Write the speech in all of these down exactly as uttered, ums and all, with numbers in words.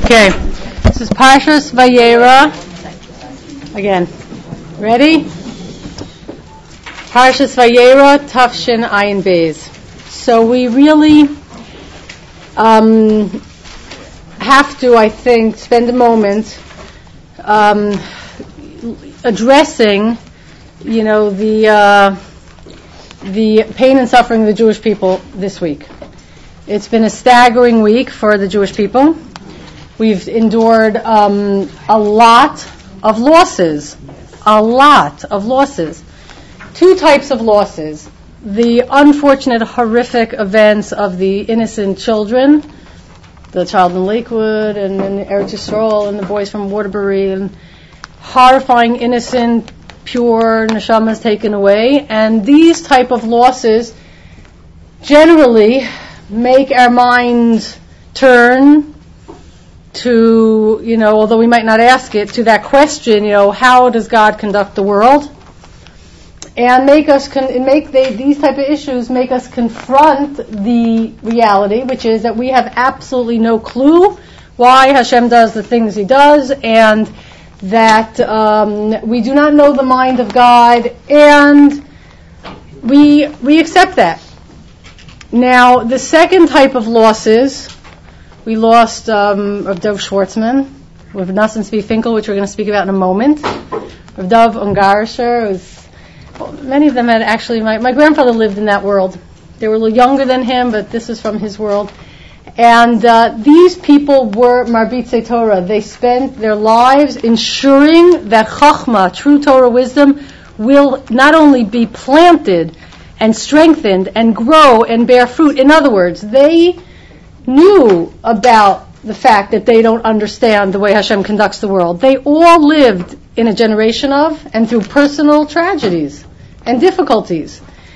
Okay, this is Parshas Vayera. Again, ready? Parshas Vayera, Tafshin Ayin Beis. So we really um, have to, I think, spend a moment um, addressing, you know, the uh, the pain and suffering of the Jewish people this week. It's been a staggering week for the Jewish people. We've endured um, a lot of losses, a lot of losses. Two types of losses. The unfortunate, horrific events of the innocent children, the child in Lakewood and in Eretz Yisrael and the boys from Waterbury, and horrifying, innocent, pure neshamas taken away. And these type of losses generally make our minds turn to, you know, although we might not ask it, to that question, you know, how does God conduct the world? And make us, con- make they, these type of issues make us confront the reality, which is that we have absolutely no clue why Hashem does the things He does, and that um, we do not know the mind of God, and we we accept that. Now, the second type of losses, we lost um, Rav Dov Schwartzman, Rav Nosson Tzvi Finkel, which we're going to speak about in a moment. Rav Dov Ungarischer, was, well, many of them had actually, my, my grandfather lived in that world. They were a little younger than him, but this is from his world. And uh, these people were Marbitzei Torah. They spent their lives ensuring that Chachma, true Torah wisdom, will not only be planted and strengthened and grow and bear fruit. In other words, they knew about the fact that they don't understand the way Hashem conducts the world. They all lived in a generation of and through personal tragedies and difficulties.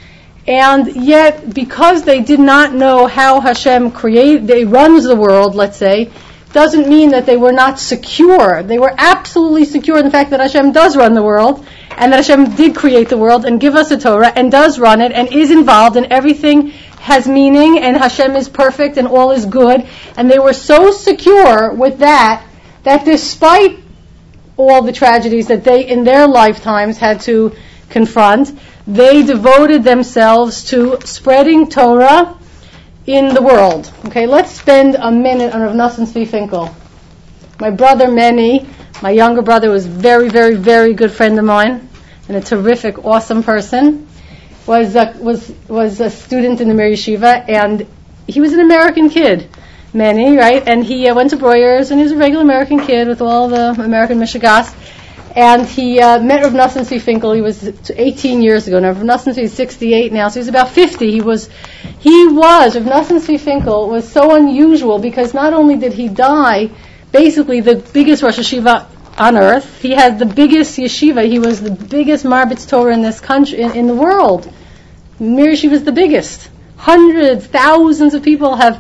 And yet, because they did not know how Hashem create, they runs the world, let's say, doesn't mean that they were not secure. They were absolutely secure in the fact that Hashem does run the world, and that Hashem did create the world and give us a Torah and does run it and is involved, and everything has meaning, and Hashem is perfect and all is good. And they were so secure with that, that despite all the tragedies that they in their lifetimes had to confront, they devoted themselves to spreading Torah in the world. Okay, let's spend a minute on Rav Nosson Tzvi Finkel. My brother Meni, my younger brother, was a very, very, very good friend of mine and a terrific, awesome person. Was a, was was a student in the Mir Yeshiva, and he was an American kid, Meni, right? And he uh, went to Breuer's, and he was a regular American kid with all the American Mishigas. And he uh, met Rav Nosson Tzvi Finkel. He was eighteen years ago. Now Rav Nosson Tzvi is sixty-eight now, so he's about fifty. He was, he was, Rav Nosson Tzvi Finkel was so unusual because not only did he die, basically the biggest Rosh Yeshiva on earth, he had the biggest yeshiva. He was the biggest Marbitz Torah in this country, in, in the world. Mir Yeshiva is the biggest. Hundreds, thousands of people have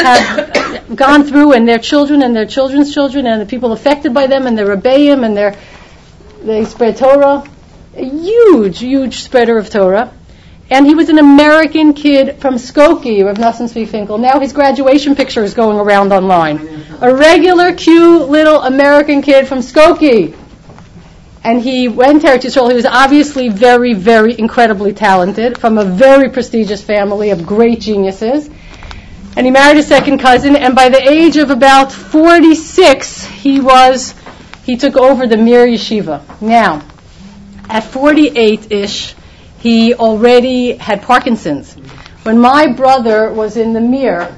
have gone through, and their children and their children's children, and the people affected by them, and their rebbeim, and their they spread Torah. A huge, huge spreader of Torah. And he was an American kid from Skokie, Rav Nosson Tzvi Finkel. Now his graduation picture is going around online. A regular, cute, little American kid from Skokie. And he went to Eretz Yisrael. He was obviously very, very incredibly talented, from a very prestigious family of great geniuses. And he married a second cousin, and by the age of about forty-six, he was, he took over the Mir Yeshiva. Now, at forty-eight-ish, he already had Parkinson's. When my brother was in the Mir,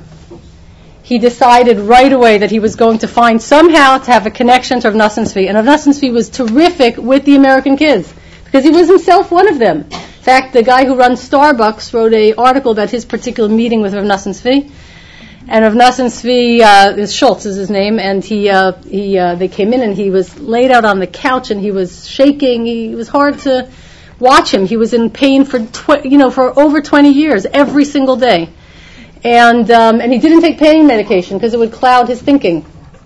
he decided right away that he was going to find somehow to have a connection to Rav Nosson Tzvi. And Rav Nosson Tzvi was terrific with the American kids, because he was himself one of them. In fact, the guy who runs Starbucks wrote an article about his particular meeting with Rav Nosson Tzvi. And Rav Nosson Tzvi, uh, Schultz is his name, and he, uh, he, uh, they came in and he was laid out on the couch and he was shaking. He, it was hard to watch him. He was in pain for, tw- you know, for over twenty years, every single day. And um, and he didn't take pain medication because it would cloud his thinking.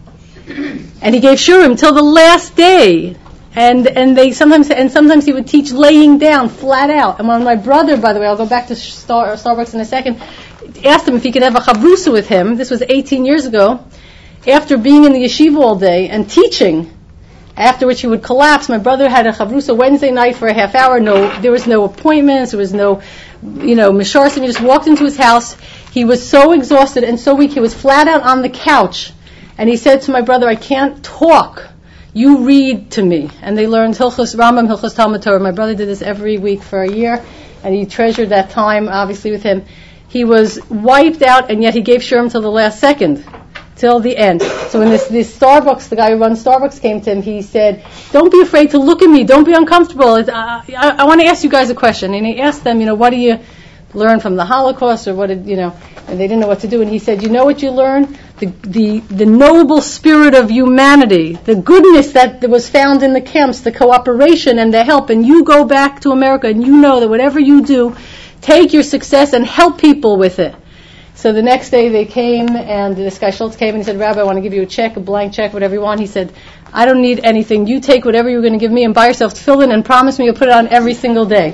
And he gave shurim till the last day. And and they sometimes and sometimes he would teach laying down flat out. And when my brother, by the way, I'll go back to Star, Starbucks in a second, asked him if he could have a chavrusa with him. This was eighteen years ago. after being in the yeshiva all day and teaching, after which he would collapse. My brother had a chavrusa Wednesday night for a half hour. No, there was no appointments. There was no, you know, misharsim. He just walked into his house. He was so exhausted and so weak. He was flat out on the couch. And he said to my brother, I can't talk. You read to me. And they learned Hilchos Rambam, Hilchos Talmud Torah. My brother did this every week for a year. And he treasured that time, obviously, with him. He was wiped out, and yet he gave Shurim till the last second. Till the end. So when this, this Starbucks, the guy who runs Starbucks came to him, he said, don't be afraid to look at me, don't be uncomfortable. Uh, I, I want to ask you guys a question. And he asked them, you know, what do you learn from the Holocaust, or what did, you know, and they didn't know what to do. And he said, you know what you learn? The, the, the noble spirit of humanity, the goodness that was found in the camps, the cooperation and the help. And you go back to America and you know that whatever you do, take your success and help people with it. So the next day they came, and this guy Schultz came and he said, Rabbi, I want to give you a check, a blank check, whatever you want. He said, I don't need anything. You take whatever you're going to give me and buy yourself tefillin and promise me you'll put it on every single day.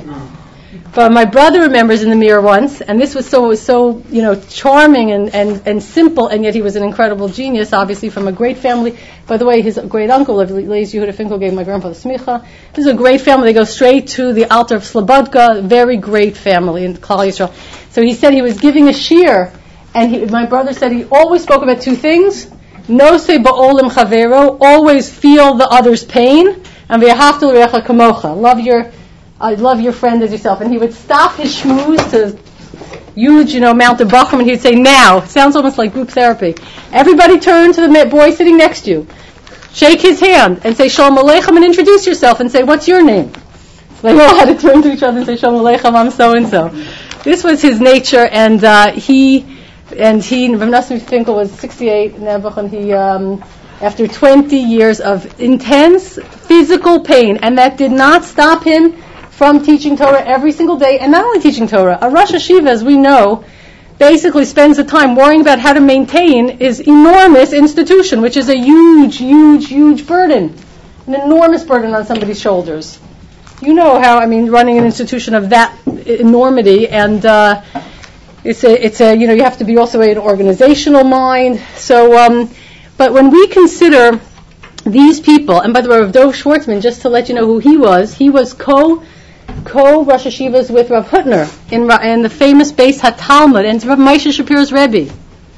But my brother remembers in the mirror once, and this was so, it was so, you know, charming and, and, and simple, and yet he was an incredible genius, obviously from a great family. By the way, his great uncle, Leis Yehuda Finkel, gave my grandfather smicha. This is a great family. They go straight to the altar of Slobodka, very great family in Klal Yisrael. So he said he was giving a shiur, and he, my brother said he always spoke about two things. Nosei ba'olim chavero, always feel the other's pain, and v'yahavtu l'recha kamocha, love your I love your friend as yourself. And he would stop his shmooze to huge, you know, amount of bachram, and he'd say, now. It sounds almost like group therapy. Everybody turn to the boy sitting next to you. Shake his hand and say, Shalom Aleichem, and introduce yourself and say, what's your name? So they all had to turn to each other and say, Shalom Aleichem, I'm so-and-so. This was his nature, and uh, he, and he, Rav Nosson Finkel was sixty-eight, and he, um, after twenty years of intense physical pain, and that did not stop him from teaching Torah every single day, and not only teaching Torah. A Rosh Hashiva, as we know, basically spends the time worrying about how to maintain his enormous institution, which is a huge, huge, huge burden, an enormous burden on somebody's shoulders. You know how, I mean, running an institution of that enormity, and uh, it's a, it's a, you know, you have to be also an organizational mind. So, um, but when we consider these people, and by the way, Rav Dov Schwartzman, just to let you know who he was, he was co co-Rosh Hashivas with Rav Hutner in, in the famous Beis HaTalmud, and Rav Moshe Shapiro's Rebbe.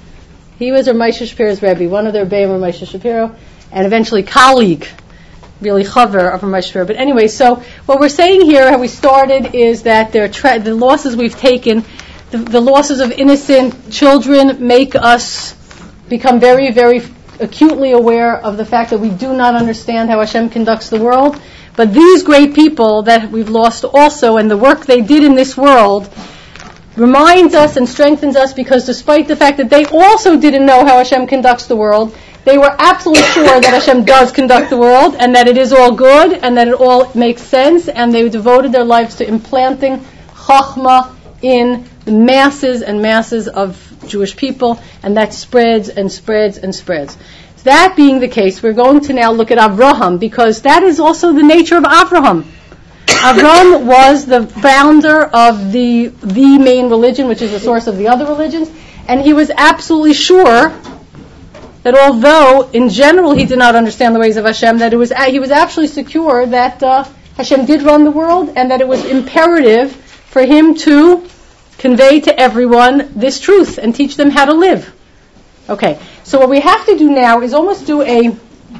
He was Rav Moshe Shapiro's Rebbe, one of their Rebbeim, Rav Moshe Shapiro, and eventually colleague, really chaver of Rav Moshe Shapiro. But anyway, so what we're saying here, how we started, is that there tra- the losses we've taken, the, the losses of innocent children make us become very, very acutely aware of the fact that we do not understand how Hashem conducts the world. But these great people that we've lost also, and the work they did in this world, reminds us and strengthens us, because despite the fact that they also didn't know how Hashem conducts the world, they were absolutely sure that Hashem does conduct the world, and that it is all good, and that it all makes sense, and they devoted their lives to implanting Chachma in the masses and masses of Jewish people, and that spreads and spreads and spreads. That being the case, we're going to now look at Avraham, because that is also the nature of Avraham. Avraham was the founder of the the main religion, which is the source of the other religions, and he was absolutely sure that although in general he did not understand the ways of Hashem, that it was he was actually secure that uh, Hashem did run the world, and that it was imperative for him to convey to everyone this truth and teach them how to live. Okay, so what we have to do now is almost do a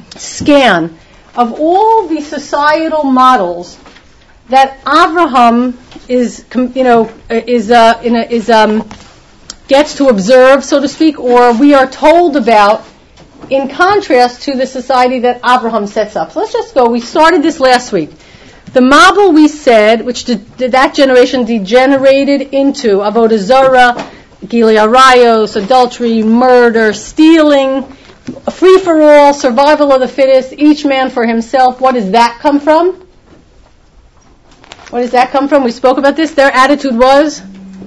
scan of all the societal models that Avraham is, you know, is uh, in a, is um, gets to observe, so to speak, or we are told about, in contrast to the society that Avraham sets up. So let's just go. We started this last week. The Mabul, we said, which did, did that generation degenerated into Avodah Zarah, Gilui Arayos, adultery, murder, stealing, free-for-all, survival of the fittest, each man for himself. What does that come from? What does that come from? We spoke about this. Their attitude was,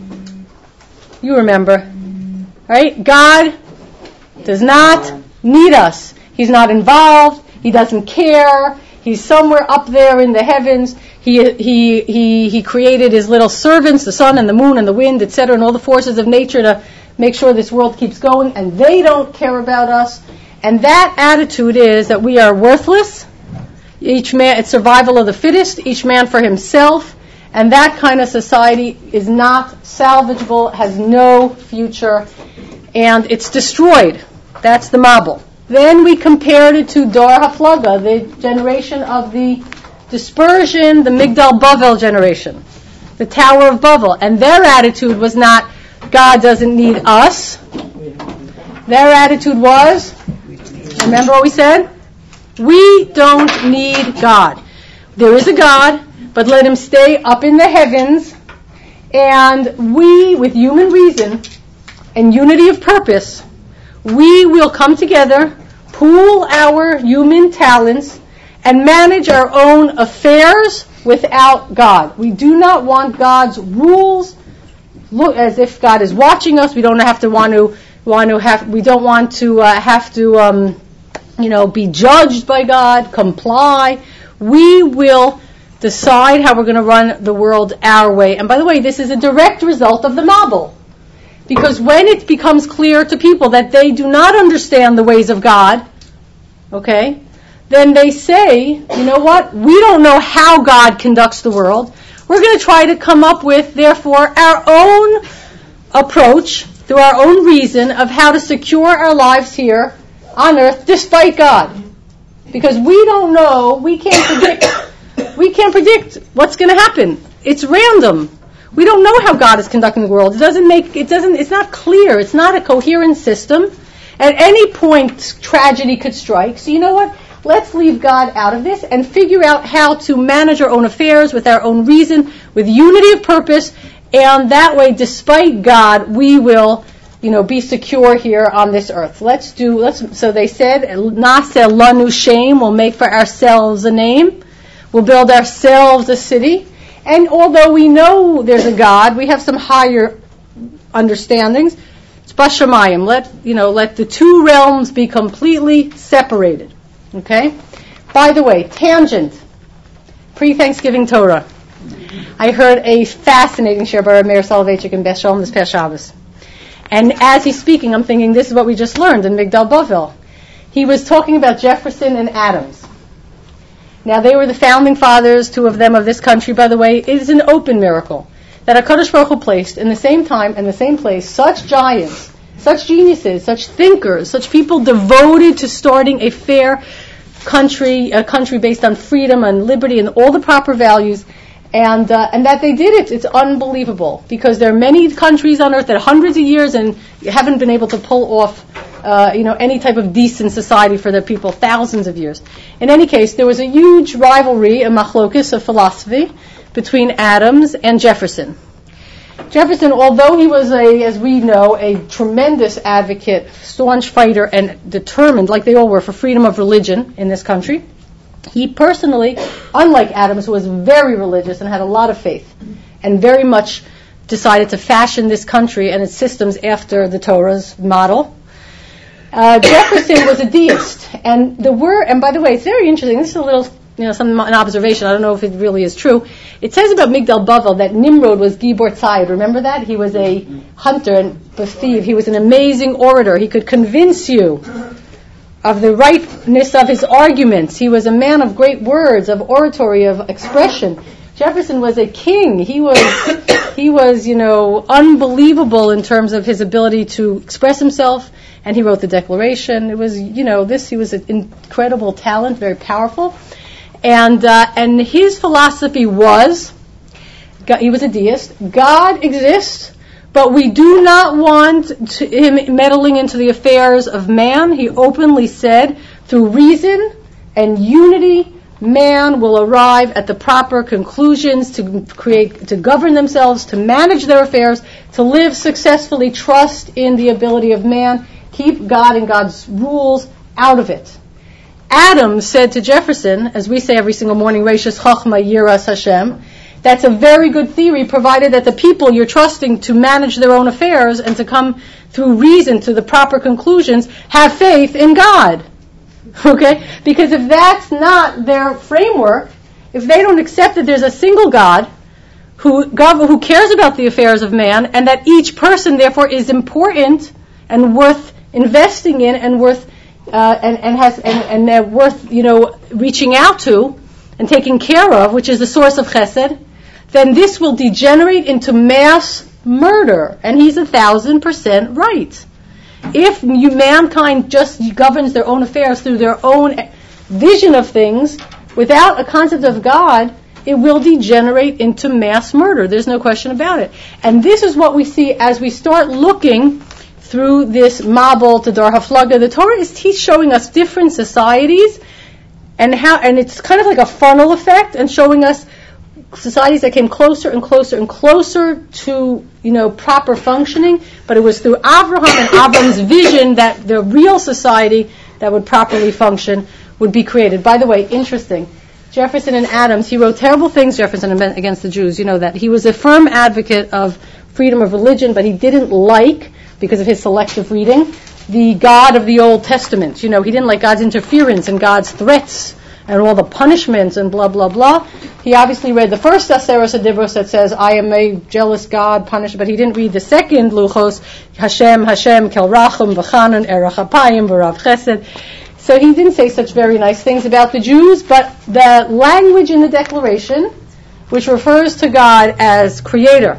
you remember, right? God does not need us. He's not involved. He doesn't care. He's somewhere up there in the heavens. He he he he created his little servants, the sun and the moon and the wind, et cetera, and all the forces of nature to make sure this world keeps going, and they don't care about us. And that attitude is that we are worthless. Each man, it's survival of the fittest, each man for himself. And that kind of society is not salvageable, has no future, and it's destroyed. That's the Mabul. Then we compared it to Dor HaFlaga, the generation of the dispersion, the Migdal Bavel generation, the Tower of Babel. And their attitude was not, God doesn't need us. Their attitude was, remember what we said? We don't need God. There is a God, but let him stay up in the heavens, and we, with human reason and unity of purpose, we will come together, pool our human talents, and manage our own affairs without God. We do not want God's rules, look as if God is watching us. We don't have to want to want to have. We don't want to uh, have to, um, you know, be judged by God, comply. We will decide how we're going to run the world our way. And by the way, this is a direct result of the Mabul. Because when it becomes clear to people that they do not understand the ways of God, okay, then they say, you know what, we don't know how God conducts the world. We're going to try to come up with, therefore, our own approach, through our own reason, of how to secure our lives here on earth despite God. Because we don't know, we can't predict We can't predict what's going to happen. It's random. We don't know how God is conducting the world. It doesn't make, it doesn't, it's not clear. It's not a coherent system. At any point, tragedy could strike. So you know what? Let's leave God out of this and figure out how to manage our own affairs with our own reason, with unity of purpose, and that way, despite God, we will, you know, be secure here on this earth. Let's do, let's, so they said, Naseh lanu shem, we'll make for ourselves a name. We'll build ourselves a city. And although we know there's a God, we have some higher understandings. It's Bashamayim. Let, you know, let the two realms be completely separated. Okay? By the way, tangent. Pre-Thanksgiving Torah. I heard a fascinating share by Meir Soloveitchik in Beth Shalom this past Shabbos. And as he's speaking, I'm thinking this is what we just learned in Migdal Bavel. He was talking about Jefferson and Adams. Now, they were the founding fathers, two of them of this country, by the way. It is an open miracle that HaKadosh Baruch Hu placed in the same time and the same place such giants, such geniuses, such thinkers, such people devoted to starting a fair country, a country based on freedom and liberty and all the proper values, and uh, and that they did it. It's unbelievable, because there are many countries on earth that hundreds of years and haven't been able to pull off Uh, you know, any type of decent society for their people, thousands of years. In any case, there was a huge rivalry, a machlokis of philosophy, between Adams and Jefferson. Jefferson, although he was a, as we know, a tremendous advocate, staunch fighter, and determined, like they all were, for freedom of religion in this country, he personally, unlike Adams, who was very religious and had a lot of faith, and very much decided to fashion this country and its systems after the Torah's model, Uh, Jefferson was a deist, and the word, and by the way, it's very interesting. This is a little, you know, some an observation. I don't know if it really is true. It says about Migdal Bavel that Nimrod was Gibor Tzayid. Remember that? He was a hunter and a thief. He was an amazing orator. He could convince you of the rightness of his arguments. He was a man of great words, of oratory, of expression. Jefferson was a king. He was, he was, you know, unbelievable in terms of his ability to express himself. And he wrote the Declaration. It was, you know, this, he was an incredible talent, very powerful. And uh, and his philosophy was, God, he was a deist, God exists, but we do not want to, him meddling into the affairs of man. He openly said, through reason and unity, man will arrive at the proper conclusions to create, to govern themselves, to manage their affairs, to live successfully, trust in the ability of man. Keep God and God's rules out of it. Adams said to Jefferson, as we say every single morning, Reishis Chochma Yiras Hashem, that's a very good theory, provided that the people you're trusting to manage their own affairs and to come through reason to the proper conclusions have faith in God. Okay? Because if that's not their framework, if they don't accept that there's a single God who, God, who cares about the affairs of man, and that each person, therefore, is important and worth investing in and worth uh, and, and has and, and they're worth, you know, reaching out to and taking care of, which is the source of chesed, then this will degenerate into mass murder. And he's a thousand percent right. If you, mankind just governs their own affairs through their own vision of things, without a concept of God, it will degenerate into mass murder. There's no question about it. And this is what we see as we start looking through this Mabul to Dar Haflaga. The Torah is teach showing us different societies, and how, and it's kind of like a funnel effect, and showing us societies that came closer and closer and closer to, you know, proper functioning. But it was through Avraham and Avram's vision that the real society that would properly function would be created. By the way, interesting. Jefferson and Adams, he wrote terrible things, Jefferson, against the Jews. You know that. He was a firm advocate of freedom of religion, but he didn't like, because of his selective reading, the God of the Old Testament. You know, he didn't like God's interference and God's threats and all the punishments and blah, blah, blah. He obviously read the first Aseres HaDibros that says, I am a jealous God, punished, but he didn't read the second Luchos, Hashem, Hashem, Kel Rachum, V'chanan, Erech Hapayim, V'rav Chesed. So he didn't say such very nice things about the Jews, but the language in the Declaration, which refers to God as creator,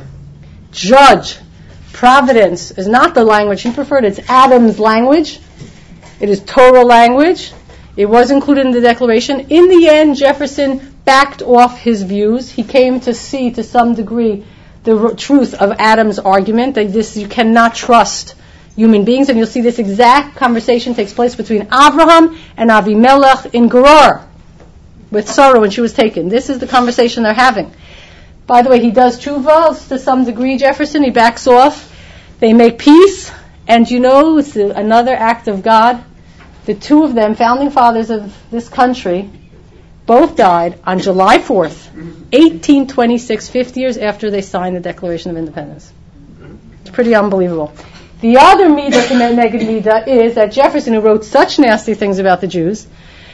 judge, providence, is not the language he preferred. It's Adam's language. It is Torah language. It was included in the Declaration. In the end, Jefferson backed off his views. He came to see, to some degree, the r- truth of Adam's argument, that this you cannot trust human beings. And you'll see this exact conversation takes place between Abraham and Avimelech in Gerar with Sarah when she was taken. This is the conversation they're having. By the way, he does tshuva to some degree, Jefferson. He backs off. They make peace. And you know, it's another act of God. The two of them, founding fathers of this country, both died on July fourth, eighteen twenty-six, fifty years after they signed the Declaration of Independence. It's pretty unbelievable. The other midah, the negative midah, is that Jefferson, who wrote such nasty things about the Jews,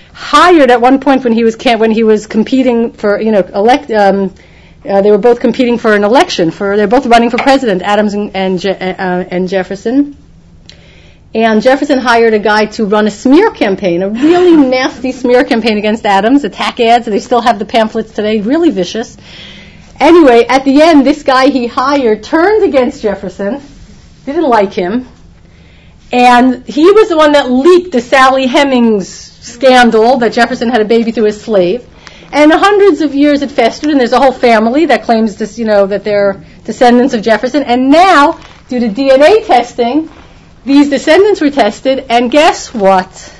hired at one point when he was when he was competing for, you know, elect. Um, uh, they were both competing for an election. For they're both running for president, Adams and and, Je- uh, and Jefferson. And Jefferson hired a guy to run a smear campaign, a really nasty smear campaign against Adams, attack ads. They still have the pamphlets today, really vicious. Anyway, at the end, this guy he hired turned against Jefferson, didn't like him, and he was the one that leaked the Sally Hemings scandal that Jefferson had a baby through his slave. And hundreds of years it festered, and there's a whole family that claims this, you know, that they're descendants of Jefferson. And now, due to D N A testing, these descendants were tested, and guess what?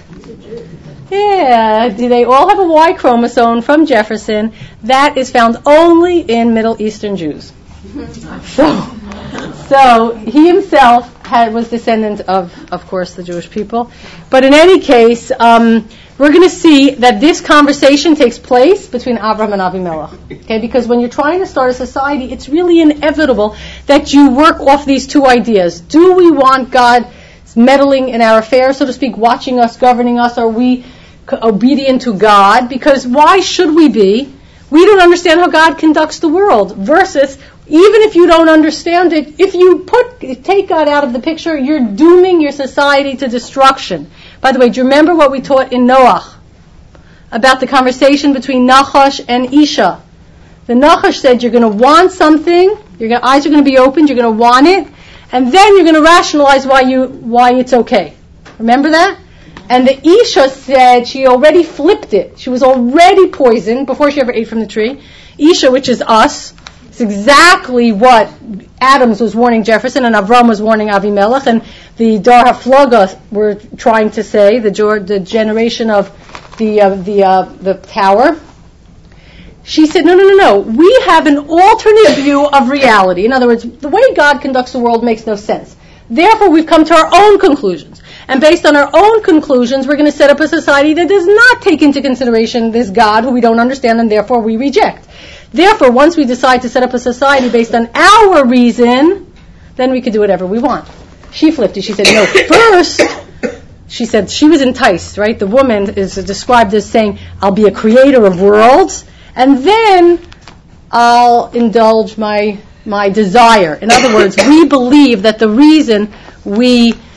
Yeah, they all have a Y chromosome from Jefferson that is found only in Middle Eastern Jews. So, so he himself had, was descendant of, of course, the Jewish people. But in any case, um, we're going to see that this conversation takes place between Abraham and Avimelech. Okay, because when you're trying to start a society, it's really inevitable that you work off these two ideas. Do we want God meddling in our affairs, so to speak, watching us, governing us? Are we obedient to God? Because why should we be? We don't understand how God conducts the world. Versus, even if you don't understand it, if you put take God out of the picture, you're dooming your society to destruction. By the way, do you remember what we taught in Noach about the conversation between Nachash and Isha? The Nachash said, you're going to want something, your eyes are going to be opened, you're going to want it, and then you're going to rationalize why you why it's okay. Remember that? And the Isha said she already flipped it. She was already poisoned before she ever ate from the tree. Isha, which is us, is exactly what Adams was warning Jefferson and Avram was warning Avimelech, and the Dar Haflaga were trying to say, the, the generation of the uh, the uh, the tower. She said, no, no, no, no. We have an alternate view of reality. In other words, the way God conducts the world makes no sense. Therefore, we've come to our own conclusions. And based on our own conclusions, we're going to set up a society that does not take into consideration this God who we don't understand and therefore we reject. Therefore, once we decide to set up a society based on our reason, then we could do whatever we want. She flipped it. She said, no, first, she said she was enticed, right? The woman is described as saying, I'll be a creator of worlds, and then I'll indulge my my desire. In other words, we believe that the reason we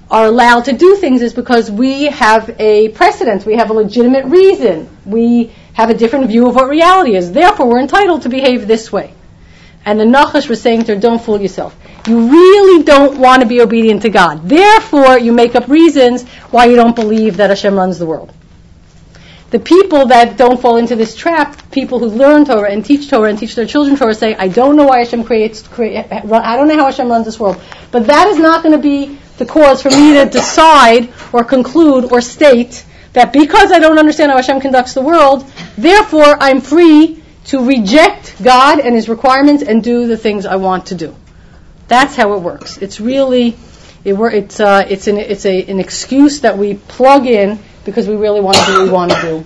are allowed to do things is because we have a precedent, we have a legitimate reason, we have a different view of what reality is. Therefore, we're entitled to behave this way. And the Nachash was saying to her, don't fool yourself. You really don't want to be obedient to God. Therefore, you make up reasons why you don't believe that Hashem runs the world. The people that don't fall into this trap, people who learn Torah and teach Torah and teach their children Torah, say, I don't know why Hashem creates, create, I don't know how Hashem runs this world. But that is not going to be the cause for me to decide or conclude or state that because I don't understand how Hashem conducts the world, therefore I'm free to reject God and His requirements and do the things I want to do. That's how it works. It's really, it, it's uh, it's an it's a an excuse that we plug in because we really want to do what we want to do.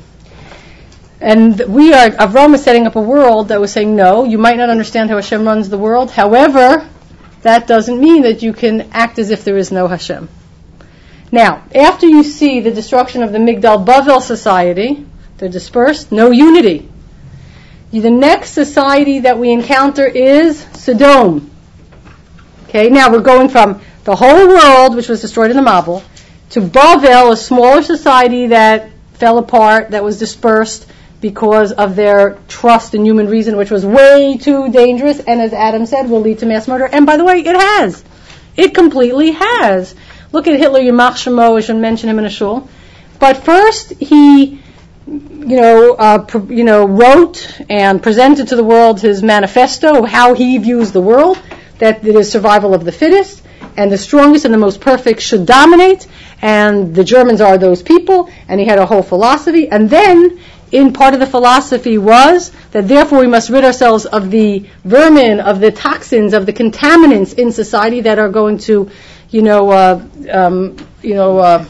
And we are, Avram is setting up a world that was saying, no, you might not understand how Hashem runs the world. However, that doesn't mean that you can act as if there is no Hashem. Now, after you see the destruction of the Migdal Bavel society, they're dispersed, no unity. The next society that we encounter is Sodom. Okay, now we're going from the whole world, which was destroyed in the Mabul, to Bavel, a smaller society that fell apart, that was dispersed because of their trust in human reason, which was way too dangerous, and as Adam said, will lead to mass murder. And by the way, it has. It completely has. Look at Hitler, Yamach Shemo, I should mention him in a shul. But first, he, you know, uh, pr- you know, wrote and presented to the world his manifesto of how he views the world, that it is survival of the fittest, and the strongest and the most perfect should dominate, and the Germans are those people, and he had a whole philosophy. And then, in part of the philosophy was that therefore we must rid ourselves of the vermin, of the toxins, of the contaminants in society that are going to, you know, uh, um, you know, uh,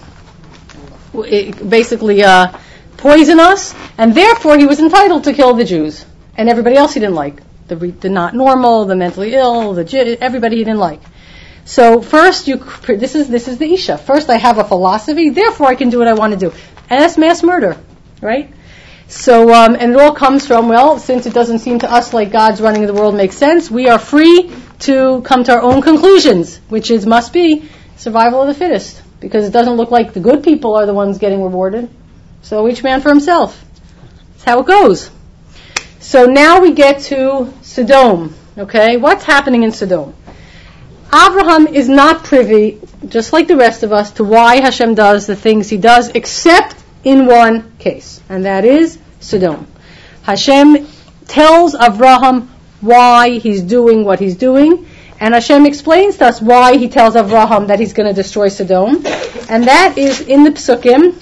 basically uh, poison us, and therefore he was entitled to kill the Jews and everybody else he didn't like, the, the not normal, the mentally ill, the everybody he didn't like. So first, you this is this is the Isha. First, I have a philosophy, therefore I can do what I want to do, and that's mass murder, right? So, um, and it all comes from, well, since it doesn't seem to us like God's running the world makes sense, we are free to come to our own conclusions, which is must be survival of the fittest, because it doesn't look like the good people are the ones getting rewarded. So each man for himself. That's how it goes. So now we get to Sodom. Okay, what's happening in Sodom? Abraham is not privy, just like the rest of us, to why Hashem does the things He does, except in one case, and that is Sodom. Hashem tells Avraham why He's doing what He's doing, and Hashem explains to us why He tells Avraham that He's going to destroy Sodom, and that is in the Psukim.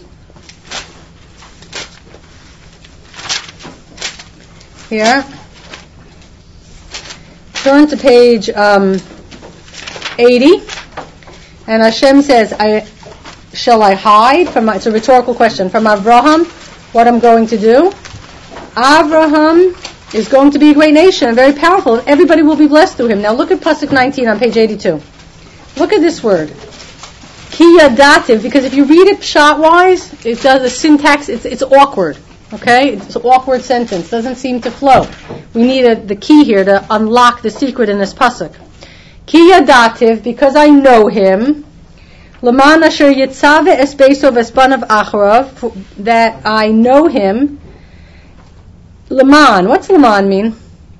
Here, turn to page um, eighty, and Hashem says, "I shall I hide from?" My, it's a rhetorical question from Avraham. What I'm going to do? Avraham is going to be a great nation and very powerful. Everybody will be blessed through him. Now look at Pasuk nineteen on page eighty-two. Look at this word, ki yadativ, because if you read it pshat-wise, it does the syntax. It's it's awkward. Okay, it's an awkward sentence. Doesn't seem to flow. We need a, the key here to unlock the secret in this pasuk. Ki yadativ, because I know him. Laman asher yitzave esbeso v'espanav acharav, that I know him. Laman, what's Laman mean?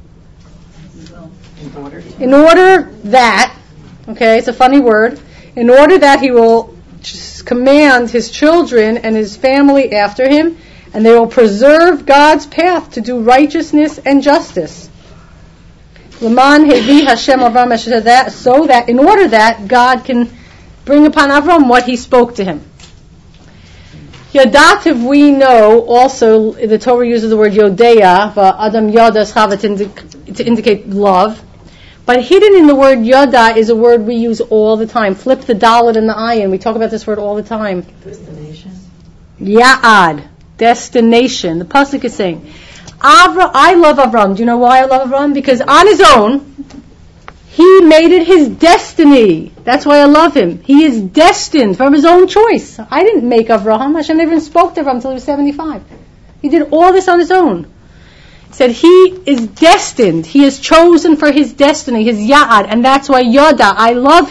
In order. In order that, okay, it's a funny word. In order that he will command his children and his family after him, and they will preserve God's path to do righteousness and justice. Laman hevi Hashem Avram, so that in order that God can bring upon Avram what He spoke to him. Yadativ, we know also, the Torah uses the word Yodea, Adam Yodas Chava, to indicate love. But hidden in the word Yoda is a word we use all the time. Flip the Dalet and the Ayin. We talk about this word all the time. Destination. Ya'ad. Destination. The pasuk is saying, Avra, I love Avram. Do you know why I love Avram? Because on his own, he made it his destiny. That's why I love him. He is destined from his own choice. I didn't make Avraham. Hashem never even spoke to Avraham until he was seventy-five. He did all this on his own. He said he is destined. He is chosen for his destiny, his ya'ad, and that's why Yoda, I love him.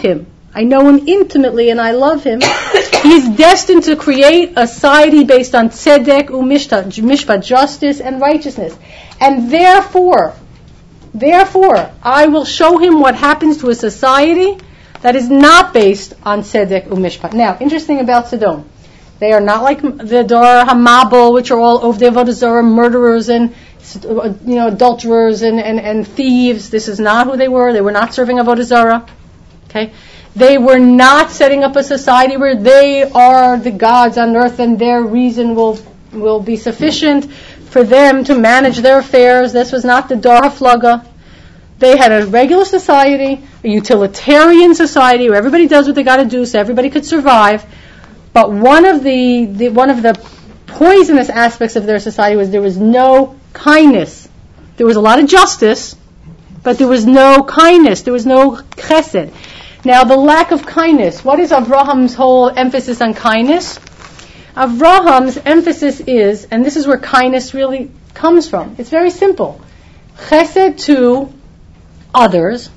I know him intimately and I love him. He's destined to create a society based on tzedek u'mishpat, justice and righteousness. And therefore, therefore, I will show him what happens to a society that is not based on tzedek u'mishpat. Now, interesting about Sodom. They are not like the Dor HaMabul, which are all over the Avodah Zarah, murderers and you know adulterers and, and, and thieves. This is not who they were. They were not serving Avodah Zarah. Okay? They were not setting up a society where they are the gods on earth and their reason will will be sufficient for them to manage their affairs. This was not the Dor HaFlaga. They had a regular society, a utilitarian society where everybody does what they got to do so everybody could survive. But one of the, the one of the poisonous aspects of their society was there was no kindness. There was a lot of justice, but there was no kindness. There was no chesed. Now, the lack of kindness. What is Avraham's whole emphasis on kindness? Avraham's emphasis is, and this is where kindness really comes from. It's very simple. Chesed to others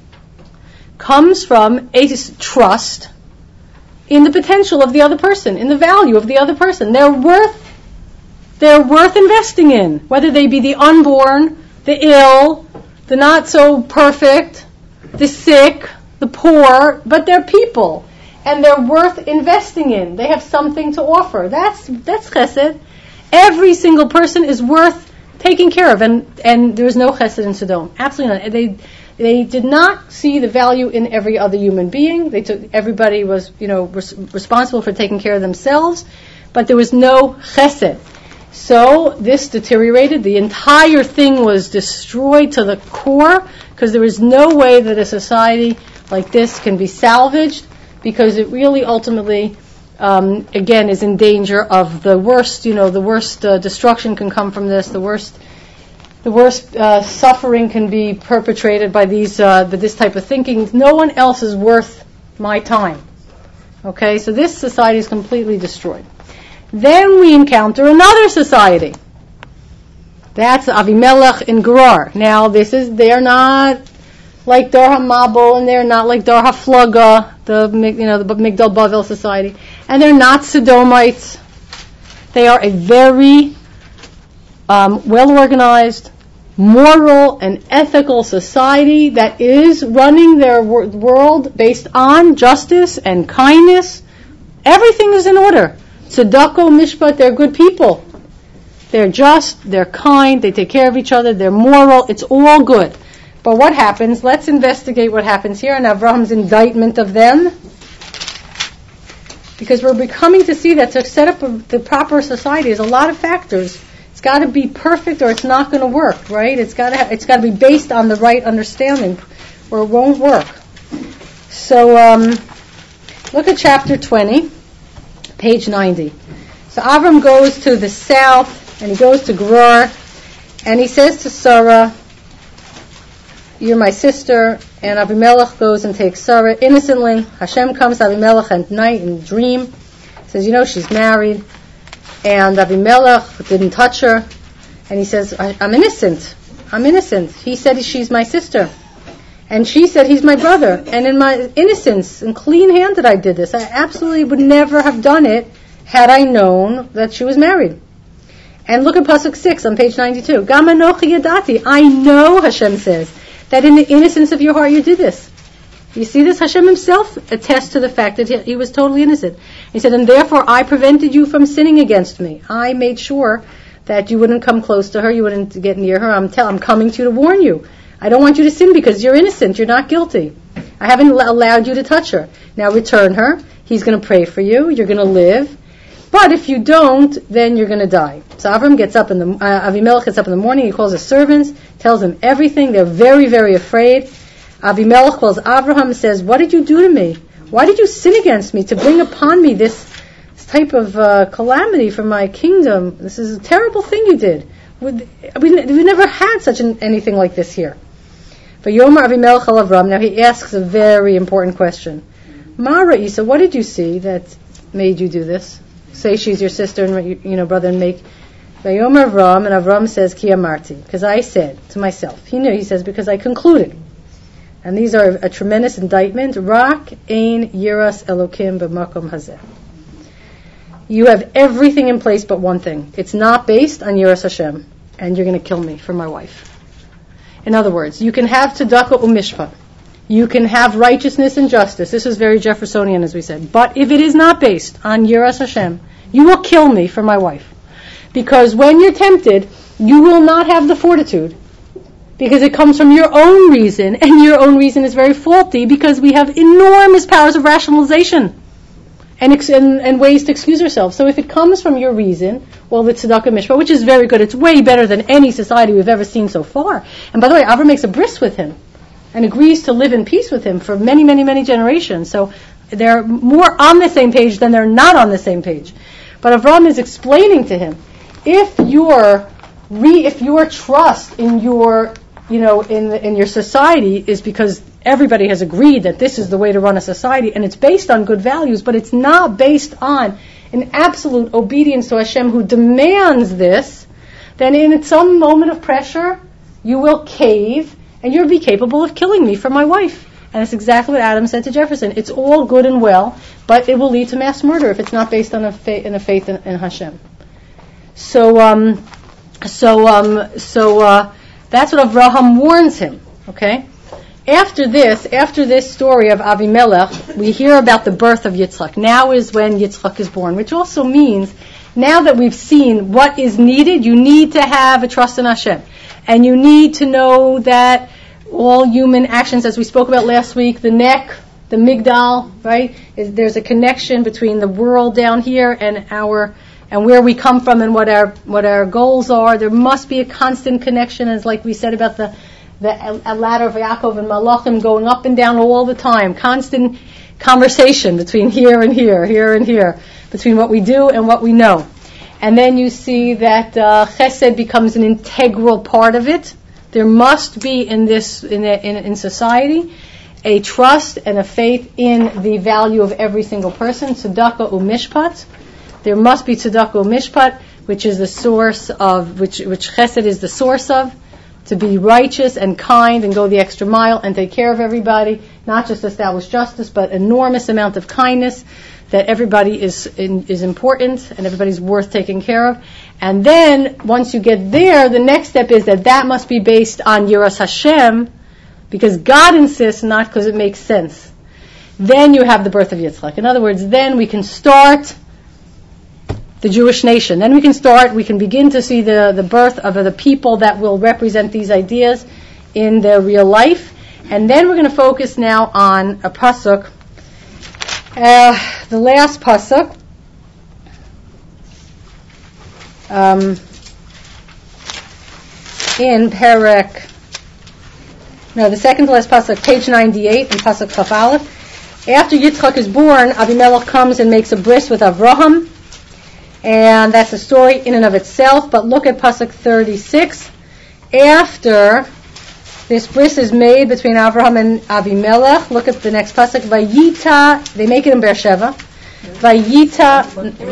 comes from a trust in the potential of the other person, in the value of the other person. They're worth, they're worth investing in, whether they be the unborn, the ill, the not so perfect, the sick, the poor, but they're people, and they're worth investing in. They have something to offer. That's that's chesed. Every single person is worth taking care of, and and there is no chesed in Sodom. Absolutely not. They They did not see the value in every other human being. They took everybody was, you know, res- responsible for taking care of themselves, but there was no chesed. So this deteriorated. The entire thing was destroyed to the core because there is no way that a society like this can be salvaged because it really ultimately, um, again, is in danger of the worst. You know, the worst uh, destruction can come from this. The worst. The worst uh, suffering can be perpetrated by these, uh, by this type of thinking. No one else is worth my time. Okay, so this society is completely destroyed. Then we encounter another society. That's Avimelech in Gerar. Now, this is they are not like Dor HaMabul, and they're not like Dor HaFlaga, the you know the Migdal Bavel society, and they're not Sodomites. They are a very um, well-organized, moral and ethical society that is running their wor- world based on justice and kindness. Everything is in order. Tzedako, Mishpat, they're good people. They're just, they're kind, they take care of each other, they're moral, it's all good. But what happens? Let's investigate what happens here in Avraham's indictment of them. Because we're becoming to see that to set up a, the proper society is a lot of factors. It's got to be perfect or it's not going to work, right? It's got to it's got to be based on the right understanding or it won't work. So um, look at chapter twenty, page ninety. So Avram goes to the south and he goes to Gerar and he says to Sarah, "You're my sister." And Avimelech goes and takes Sarah innocently. Hashem comes to Avimelech at night in a dream. Says, "You know, she's married." And Avimelech didn't touch her. And he says, I'm innocent. I'm innocent. He said she's my sister. And she said he's my brother. And in my innocence and clean-handed I did this. I absolutely would never have done it had I known that she was married. And look at Pasuk six on page ninety-two. Gam anochi yadati. I know, Hashem says, that in the innocence of your heart you did this. You see this? Hashem himself attests to the fact that he, he was totally innocent. He said, and therefore I prevented you from sinning against me. I made sure that you wouldn't come close to her, you wouldn't get near her. I'm, tell, I'm coming to you to warn you. I don't want you to sin because you're innocent, you're not guilty. I haven't l- allowed you to touch her. Now return her. He's going to pray for you. You're going to live. But if you don't, then you're going to die. So Avram gets up in the, uh, Avimelech gets up in the morning, he calls his servants, tells them everything. They're very, very afraid. Avimelech calls Abraham and says, what did you do to me? Why did you sin against me to bring upon me this, this type of uh, calamity for my kingdom? This is a terrible thing you did. We, we, we never had such an, anything like this here. But Yomer Avimelech al Avram, now he asks a very important question. Ma Ra'isa, what did you see that made you do this? Say she's your sister and you know brother and make. Yomer Avram, and Avram says, Ki amarti, because I said to myself. He knew, he says, because I concluded. And these are a tremendous indictment. Rak ein yiras Elokim b'makom hazeh. You have everything in place but one thing. It's not based on yiras Hashem, and you're going to kill me for my wife. In other words, you can have tzedakah u'mishpat. You can have righteousness and justice. This is very Jeffersonian, as we said. But if it is not based on yiras Hashem, you will kill me for my wife. Because when you're tempted, you will not have the fortitude. Because it comes from your own reason, and your own reason is very faulty, because we have enormous powers of rationalization and, ex- and, and ways to excuse ourselves. So if it comes from your reason, well, the tzedakah mishpah, which is very good, it's way better than any society we've ever seen so far. And by the way, Avram makes a bris with him and agrees to live in peace with him for many, many, many generations. So they're more on the same page than they're not on the same page. But Avram is explaining to him, if your re, if your trust in your you know, in the, in your society is because everybody has agreed that this is the way to run a society, and it's based on good values, but it's not based on an absolute obedience to Hashem who demands this, then in some moment of pressure, you will cave, and you'll be capable of killing me for my wife. And that's exactly what Adam said to Jefferson. It's all good and well, but it will lead to mass murder if it's not based on a, fa- in a faith in, in Hashem. So, um, so, um, so, uh, that's what Avraham warns him, okay? After this, after this story of Avimelech, we hear about the birth of Yitzchak. Now is when Yitzchak is born, which also means, now that we've seen what is needed, you need to have a trust in Hashem. And you need to know that all human actions, as we spoke about last week, the neck, the migdal, right? Is, there's a connection between the world down here and our and where we come from and what our what our goals are. There must be a constant connection, as like we said about the the ladder of Yaakov and Malachim going up and down all the time. Constant conversation between here and here, here and here, between what we do and what we know. And then you see that uh, Chesed becomes an integral part of it. There must be in this in, a, in in society a trust and a faith in the value of every single person. Tzedakah u'mishpat. There must be tzedakah u'mishpat, which is the source of, which which chesed is the source of, to be righteous and kind and go the extra mile and take care of everybody, not just establish justice, but enormous amount of kindness, that everybody is in, is important and everybody's worth taking care of. And then, once you get there, the next step is that that must be based on yiras Hashem, because God insists, not because it makes sense. Then you have the birth of Yitzchak. In other words, then we can start the Jewish nation. Then we can start, we can begin to see the, the birth of the people that will represent these ideas in their real life. And then we're going to focus now on a pasuk, uh, the last pasuk, um, in Perek, no, the second to last pasuk, page ninety-eight, in pasuk Chaf Aleph. After Yitzchak is born, Avimelech comes and makes a bris with Avraham. And that's a story in and of itself. But look at pasuk thirty-six. After this bris is made between Avraham and Avimelech, look at the next pasuk. Vayita, they make it in Beersheba. Vayita,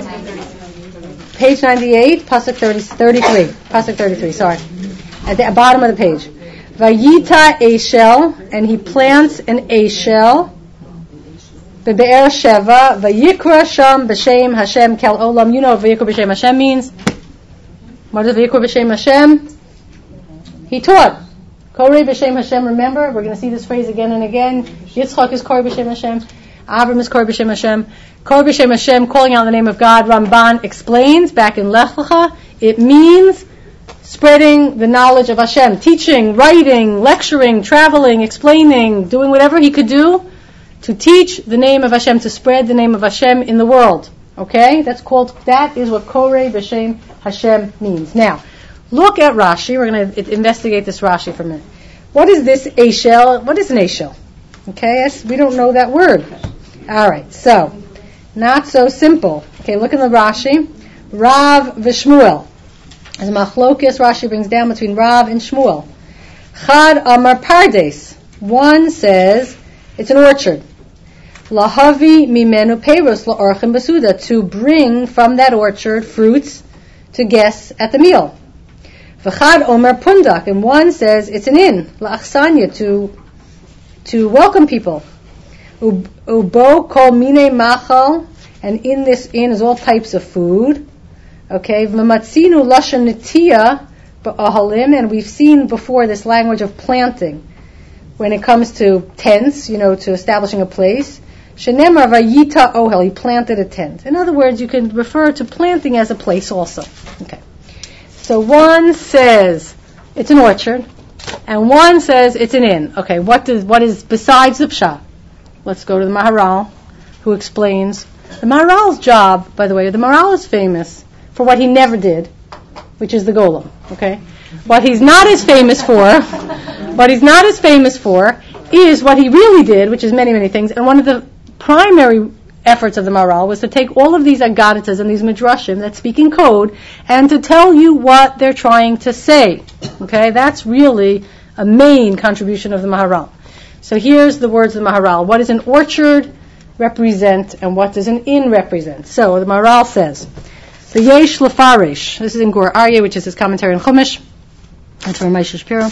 page ninety-eight, pasuk thirty, thirty-three. Pasuk thirty-three, sorry. At the bottom of the page. Vayita Eshel, and he plants an Eshel. Be'er Sheva, Vayikra Sham B'Shem Hashem Kel Olam. You know what Vayikra B'Shem Hashem means? What does Vayikra B'Shem Hashem? He taught. Korei B'Shem Hashem, remember? We're going to see this phrase again and again. Yitzchak is Korei B'Shem Hashem. Avram is Korei B'Shem Hashem. Korei B'Shem Hashem, calling out the name of God. Ramban explains, back in Lech Lecha, it means spreading the knowledge of Hashem. Teaching, writing, lecturing, traveling, explaining, doing whatever he could do to teach the name of Hashem, to spread the name of Hashem in the world. Okay? That's called, that is what Korei B'Shem Hashem means. Now, look at Rashi. We're going to investigate this Rashi for a minute. What is this Eshel? What is an Eshel? Okay, yes, we don't know that word. Alright, so, not so simple. Okay, look in the Rashi. Rav v'Shmuel. As Machlokes, Rashi brings down between Rav and Shmuel. Chad Amar Pardes. One says, it's an orchard. Lahavi mimenu peiros la'orchim basuda, to bring from that orchard fruits to guests at the meal. V'chad omer pundak, and one says it's an inn, la'achsanya, to to welcome people. Ubo kol mine machal, and in this inn is all types of food. Okay, v'matzinu lashon netiya ba'ahalim, and we've seen before this language of planting when it comes to tents, you know, to establishing a place. Shenemar vayita ohel, he planted a tent. In other words, you can refer to planting as a place also. Okay, so one says it's an orchard, and one says it's an inn. Okay, what does what is besides the pshat? Let's go to the Maharal, who explains. The Maharal's job, by the way, the Maharal is famous for what he never did, which is the golem. Okay, what he's not as famous for, what he's not as famous for, is what he really did, which is many, many things. And one of the primary efforts of the Maharal was to take all of these agaritas and these midrashim that speak in code and to tell you what they're trying to say. Okay, that's really a main contribution of the Maharal. So here's the words of the Maharal. What does an orchard represent and what does an inn represent? So the Maharal says, the Yesh Lefarish, this is in Gur Aryeh, which is his commentary on Chumash. That's from Moshe Shapiro.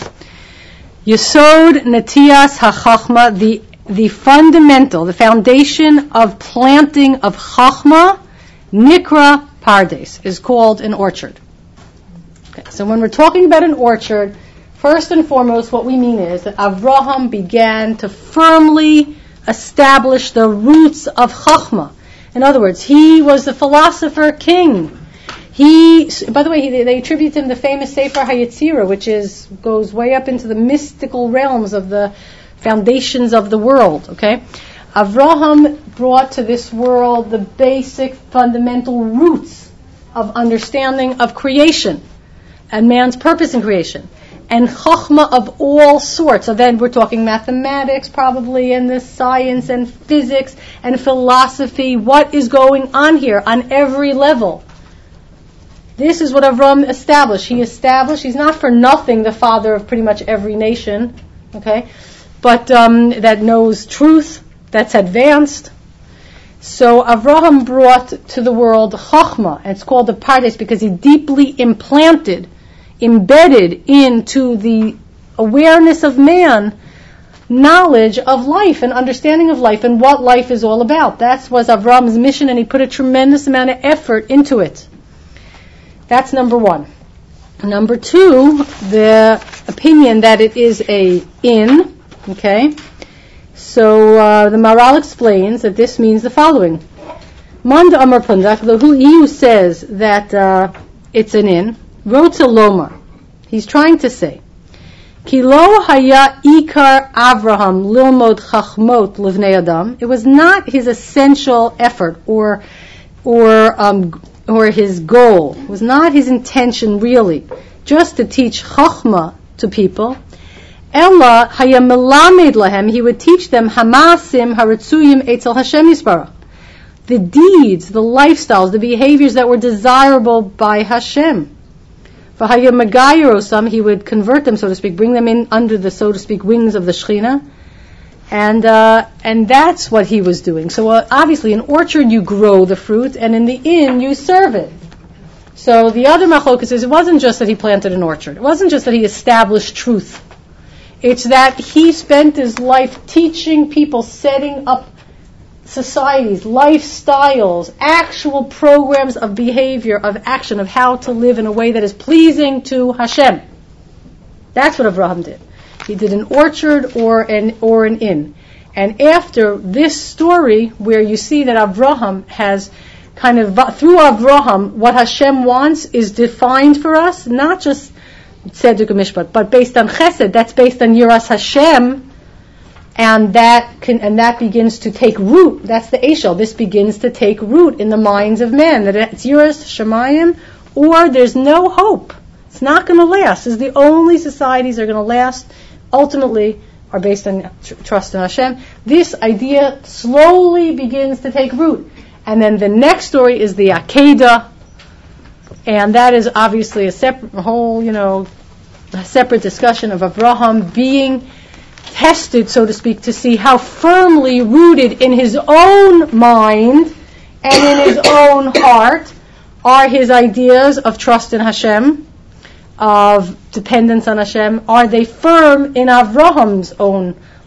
Yesod Netias HaChachma, the the fundamental, the foundation of planting of Chachma, Nikra Pardes, is called an orchard. Okay, so when we're talking about an orchard, first and foremost, what we mean is that Avraham began to firmly establish the roots of Chachma. In other words, he was the philosopher king. He, by the way, he, they attribute him the famous Sefer HaYetzirah, which is goes way up into the mystical realms of the foundations of the world. Okay, Avraham brought to this world the basic fundamental roots of understanding of creation and man's purpose in creation. And chachma of all sorts. So then we're talking mathematics probably, and the science and physics and philosophy. What is going on here on every level? This is what Avram established. He established, he's not for nothing the father of pretty much every nation, okay, but um, that knows truth, that's advanced. So Avraham brought to the world chachma, and it's called the pardes because he deeply implanted embedded into the awareness of man knowledge of life and understanding of life and what life is all about. That was Avram's mission, and he put a tremendous amount of effort into it. That's number one. Number two, the opinion that it is a inn. Okay, so uh, the Maharal explains that this means the following: Manda Amar Pundak, who he who says that uh, it's an inn. Rotza Lomar. He's trying to say, Ki lo haya ikar Avraham lilmod chachmot livnei adam. It was not his essential effort or or um, or his goal. It was not his intention really, just to teach chachma to people. Ella haya melamed lahem. He would teach them hamasim haratzuyim etzel Hashem Yisbarach. The deeds, the lifestyles, the behaviors that were desirable by Hashem. He would convert them, so to speak, bring them in under the, so to speak, wings of the Shekhinah. And uh, and that's what he was doing. So uh, obviously in orchard you grow the fruit, and in the inn you serve it. So the other machlokas is, it wasn't just that he planted an orchard. It wasn't just that he established truth. It's that he spent his life teaching people, setting up societies, lifestyles, actual programs of behavior, of action, of how to live in a way that is pleasing to Hashem. That's what Avraham did. He did an orchard or an or an inn. And after this story, where you see that Avraham has kind of, through Avraham, what Hashem wants is defined for us, not just Tzedek Mishpat, but based on Chesed, that's based on Yiras Hashem. And that can, and that begins to take root. That's the Eshel. This begins to take root in the minds of men. That it's Yiras Shemayim, or there's no hope. It's not going to last. It's the only societies that are going to last. Ultimately, are based on tr- trust in Hashem. This idea slowly begins to take root, and then the next story is the Akedah, and that is obviously a separate, a whole, you know, a separate discussion of Avraham being tested, so to speak, to see how firmly rooted in his own mind and in his own heart are his ideas of trust in Hashem, of dependence on Hashem. Are they firm in Avraham's own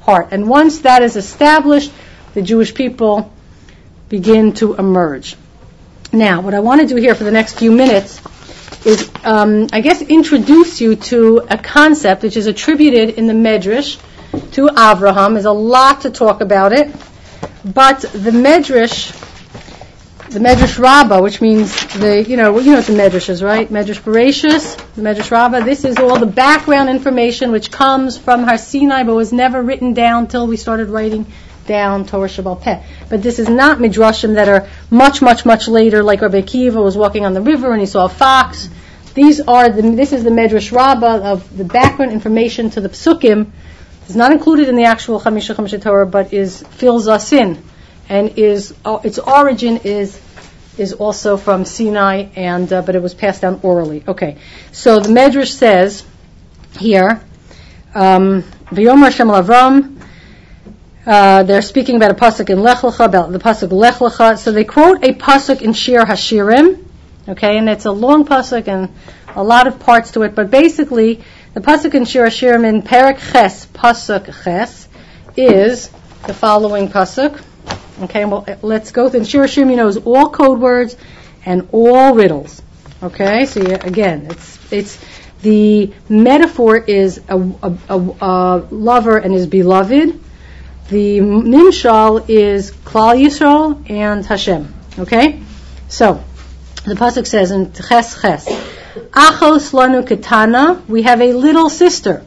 heart. And once that is established, the Jewish people begin to emerge. Now, what I want to do here for the next few minutes is, um, I guess, introduce you to a concept which is attributed in the Medrash to Avraham. There's a lot to talk about it, but the Medrash, the Medrash Rabbah, which means the, you know, you know what the Medrash is, right? Medrash Bereshis, the Medrash Rabbah. This is all the background information which comes from Har Sinai, but was never written down till we started writing down Torah Sheba'al Peh. But this is not midrashim that are much, much, much later, like Rabbi Akiva was walking on the river and he saw a fox. These are the, this is the Medrash Rabbah of the background information to the Psukim. It's not included in the actual Chamisha Chamisha Torah, but is fills us in, and is uh, its origin is is also from Sinai, and uh, but it was passed down orally. Okay, so the Medrash says here, um, V'yomer Hashem L'Avram. Uh, they're speaking about a pasuk in Lech Lecha, about the pasuk Lech Lecha. So they quote a pasuk in Shir Hashirim, okay, and it's a long pasuk and a lot of parts to it. But basically, the pasuk in Shir Hashirim in Perek Ches, pasuk Ches, is the following pasuk. Okay, well, let's go through. Shir Hashirim, you know, is all code words and all riddles. Okay, so you, again, it's it's the metaphor is a, a, a, a lover and his beloved. The nimshal is Klal Yisrael and Hashem. Okay? So, the pasuk says in Ches Ches, Achos lanu ketana, we have a little sister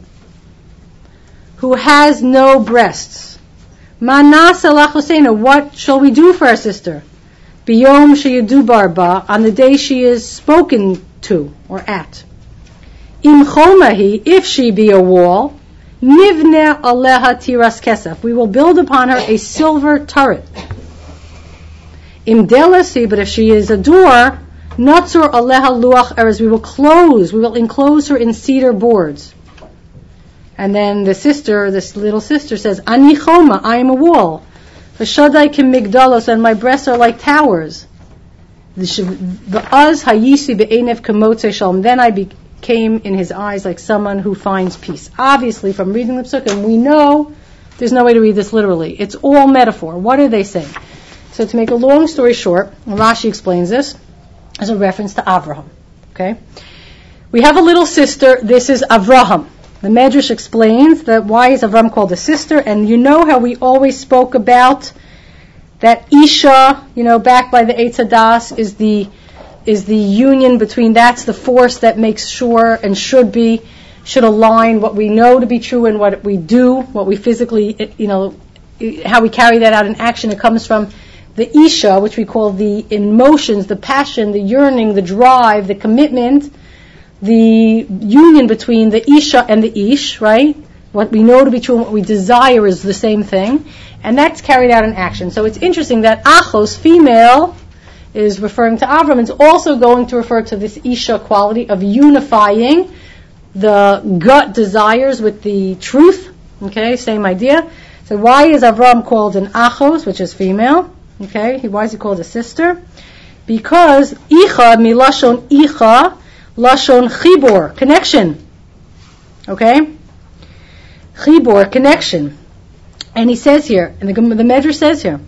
who has no breasts. Ma nasa lachosena, what shall we do for our sister? Biyom sheyedubar ba, on the day she is spoken to or at. Im chomahi, if she be a wall, Nivne aleha tiras kesef. We will build upon her a silver turret. Im delasi, but if she is a door, natsur aleha luach eres. We will close. We will enclose her in cedar boards. And then the sister, this little sister, says, Ani choma, I am a wall. V'shadai kim migdalos, and my breasts are like towers. V'az hayisi be'enev kamotze shalom. Then I be. Came in his eyes like someone who finds peace. Obviously, from reading the Psukim, we know there's no way to read this literally. It's all metaphor. What are they saying? So to make a long story short, Rashi explains this as a reference to Avraham. Okay? We have a little sister. This is Avraham. The Medrash explains that why is Avraham called a sister, and you know how we always spoke about that Isha, you know, backed by the Eitz Hadas, is the is the union between, that's the force that makes sure and should be, should align what we know to be true and what we do, what we physically, you know, how we carry that out in action. It comes from the Isha, which we call the emotions, the passion, the yearning, the drive, the commitment, the union between the Isha and the Ish, right? What we know to be true and what we desire is the same thing. And that's carried out in action. So it's interesting that Achos, female, is referring to Avram. It's also going to refer to this Isha quality of unifying the gut desires with the truth. Okay, same idea. So why is Avram called an Achos, which is female? Okay, why is he called a sister? Because Icha, milashon Icha, lashon chibor, connection. Okay? Chibor, connection. And he says here, and the, the Medrash says here,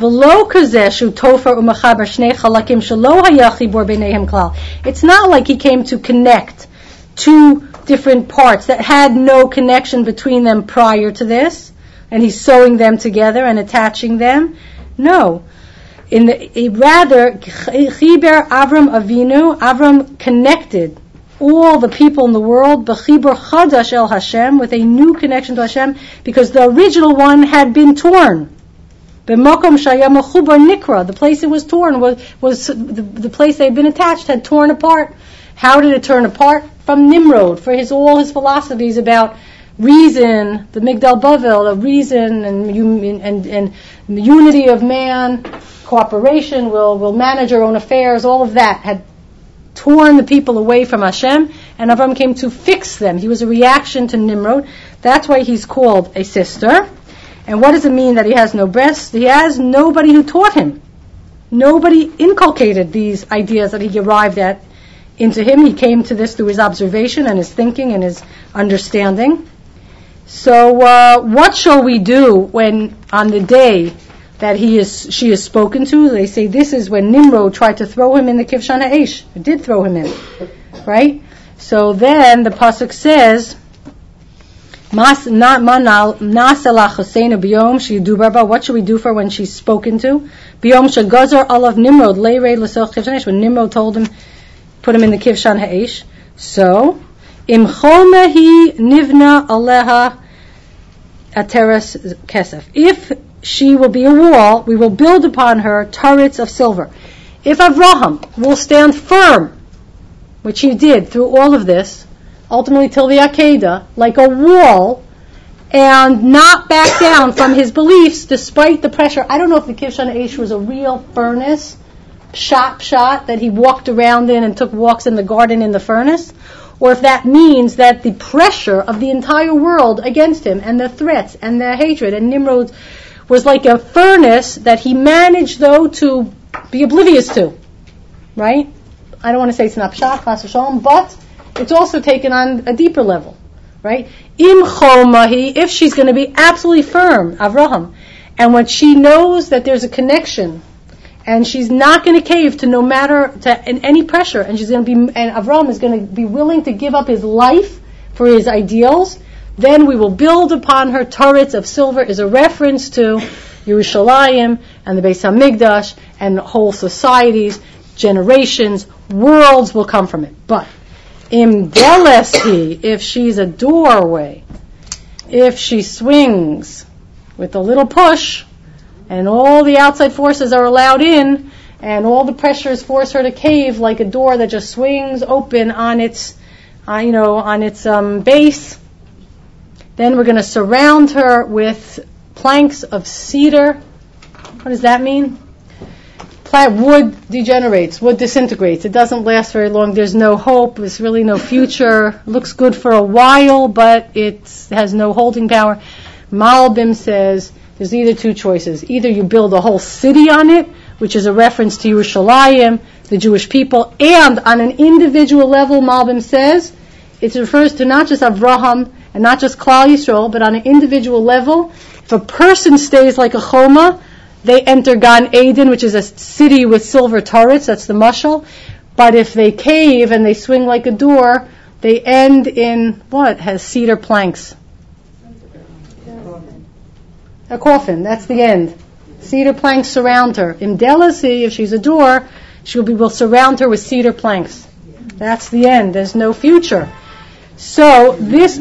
it's not like he came to connect two different parts that had no connection between them prior to this, and he's sewing them together and attaching them. No. In the, rather, Chiber Avram Avinu, Avram connected all the people in the world, B'chibur Chadash El Hashem, with a new connection to Hashem, because the original one had been torn. B'makom shayam chubar nikra, the place it was torn was was the, the place they had been attached had torn apart. How did it turn apart? From Nimrod, for his all his philosophies about reason, the Migdal Bavel, the reason and and and the unity of man, cooperation, will will manage our own affairs. All of that had torn the people away from Hashem, and Avram came to fix them. He was a reaction to Nimrod. That's why he's called a sister. And what does it mean that he has no breasts? He has nobody who taught him. Nobody inculcated these ideas that he arrived at into him. He came to this through his observation and his thinking and his understanding. So uh, what shall we do when on the day that he is she is spoken to? They say this is when Nimrod tried to throw him in the Kivshan Ha'esh. It did throw him in, right? So then the pasuk says, "Mas not manal nasela chosena biyom sheyidubarba." What should we do for when she's spoken to? Biyom shagazar alav Nimrod leirei l'soch Kivshan Ha'esh. When Nimrod told him, put him in the Kivshan Ha'esh. So im chomehi nivna aleha ateres kesef. If she will be a wall, we will build upon her turrets of silver. If Avraham will stand firm, which he did through all of this, ultimately till the Akedah, like a wall, and not back down from his beliefs despite the pressure. I don't know if the Kivshan Ha'esh was a real furnace, pshat pshat, that he walked around in and took walks in the garden in the furnace, or if that means that the pressure of the entire world against him and the threats and the hatred and Nimrod was like a furnace that he managed, though, to be oblivious to. Right? I don't want to say it's not pshat, chas v'shalom, but it's also taken on a deeper level. Right? Im chomahi, if she's going to be absolutely firm, Avraham, and when she knows that there's a connection, and she's not going to cave to no matter, to in any pressure, and she's going to be, and Avraham is going to be willing to give up his life for his ideals, then we will build upon her turrets of silver, is a reference to Yerushalayim and the Beis HaMikdash and whole societies, generations, worlds will come from it. But im delesi, if she's a doorway, if she swings with a little push, and all the outside forces are allowed in, and all the pressures force her to cave like a door that just swings open on its, uh, you know, on its um, base, then we're going to surround her with planks of cedar. What does that mean? Plant, wood degenerates, wood disintegrates. It doesn't last very long. There's no hope. There's really no future. Looks good for a while, but it has no holding power. Malbim says there's either two choices. Either you build a whole city on it, which is a reference to Yerushalayim, the Jewish people, and on an individual level, Malbim says, it refers to not just Avraham and not just Klal Yisrael, but on an individual level. If a person stays like a choma, they enter Gan Eden, which is a city with silver turrets, that's the mashal. But if they cave and they swing like a door, they end in, what, has cedar planks? A coffin, that's the end. Cedar planks surround her. In Delasi, if she's a door, she will be, will surround her with cedar planks. That's the end. There's no future. So this.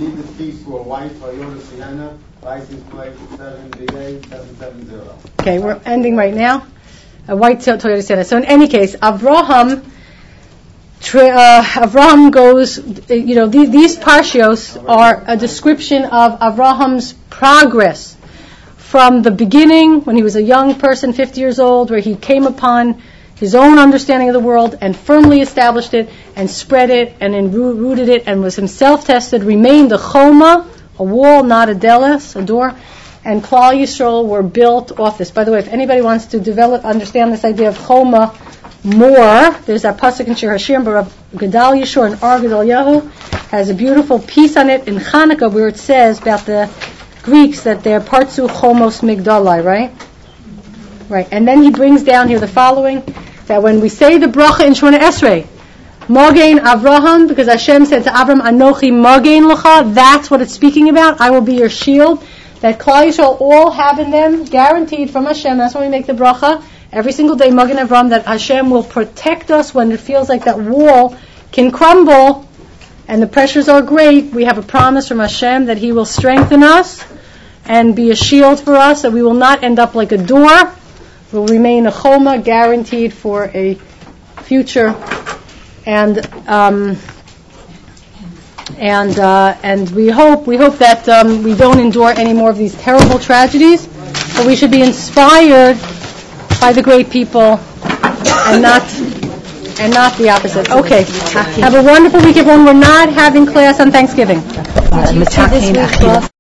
Okay, we're ending right now. A white Toyota Sienna. So in any case, Avraham, uh, Avraham goes. You know, these, these parshios are a description of Avraham's progress from the beginning, when he was a young person, fifty years old, where he came upon his own understanding of the world and firmly established it and spread it and then rooted it and was himself tested, remained a choma, a wall, not a delis, a door, and Klal Yisrael were built off this. By the way, if anybody wants to develop, understand this idea of choma more, there's that pasuk in Shir Hashirim, but Gedal Yeshua and Ar Gedalyahu has a beautiful piece on it in Hanukkah where it says about the Greeks that they're partzu chomos migdalai, right? Right. And then he brings down here the following, that when we say the bracha in Shemona Esrei, Mogain Avraham, because Hashem said to Avram, Anochi Mogain Lecha, that's what it's speaking about, I will be your shield, that Klal Yisrael all have in them, guaranteed from Hashem, that's when we make the bracha, every single day, Mogain Avram, that Hashem will protect us when it feels like that wall can crumble, and the pressures are great. We have a promise from Hashem that He will strengthen us and be a shield for us, that we will not end up like a door, will remain a choma, guaranteed for a future, and um, and uh, and we hope we hope that um, we don't endure any more of these terrible tragedies, but we should be inspired by the great people and not and not the opposite. Okay, have a wonderful week, everyone. We're not having class on Thanksgiving.